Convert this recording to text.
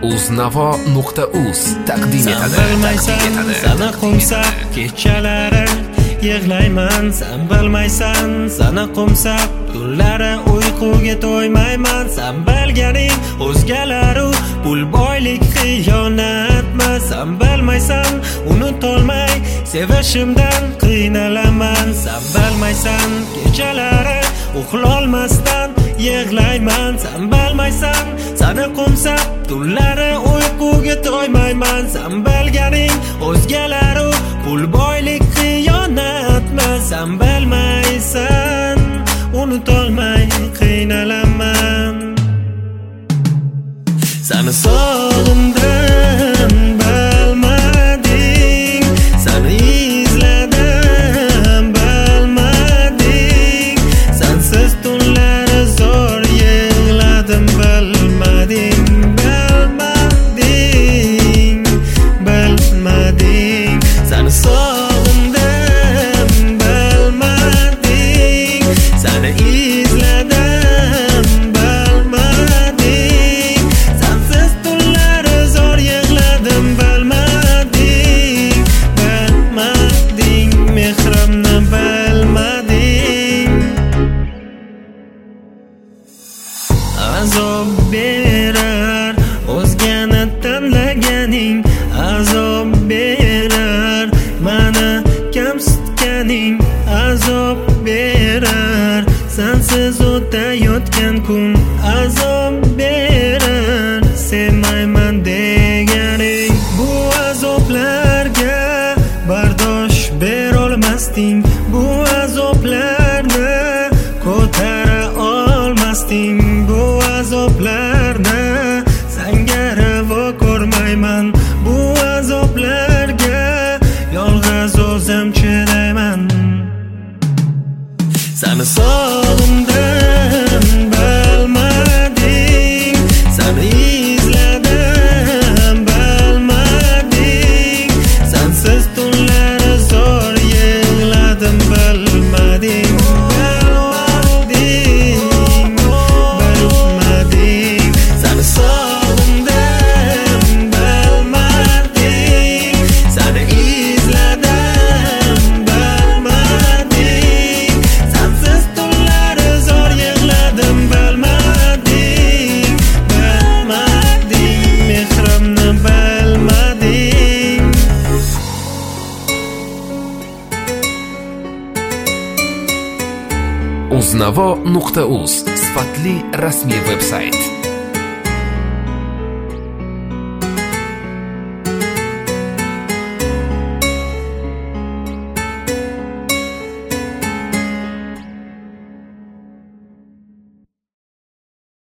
uznavo.uz taqdim etadi. Sana qumsaq kechalari yig'layman, sen bilmaysan. Sana qumsaq tunlari uyquga to'ymayman. Sen bilganing o'zgalaru pul boylik xiyonatmi? Sen bilmaysan, unutolmay sevishimdan qiynalaman. Sen bilmaysan, kechalari uxlolmasdan yig'layman. Sen bilmaysan, sana qumsaq tunlari uyquga to'ymayman. Sen bilganing o'zgalaru pul boylik xiyonatmi? Sen bilmaysan, unutolmay qiynalaman. Seni sog'indim, bilmading. Seni izladim, bilmading. Sensiz tunlari zo'r yig'ladim, bilmading. Bilmading. Seni sog'indim, bilmading. Seni izladim, bilmading. Sensiz tunlari zo'r yig'ladim, bilmading. Bilmading, mehrimni bilmading. Azob berar o'zgani tanlaganing, azob berar meni kamsitganing, azob berar sensiz o'tayotgan kun, azob berar sevmayman deganing. Bu azoblarga bardosh berolmasding, bu azoblarni ko'tara olmasding, bu azoblarni senga ravo ko'rmayman, bu azoblarga yolg'iz o'zim chidayman. Seni sog'indim, bilmading. Seni izladim, bilmading. Sensiz tunlari zo'r yig'ladim, bilmading. Bilmading. Seni sog'indim, bilmading. Seni izladim, bilmading. Sensiz tunlari zo'r yig'ladim, bilmading. Bilmading, mehrimni bilmading. uznavo.uz sifatli rasmiy veb-sayt.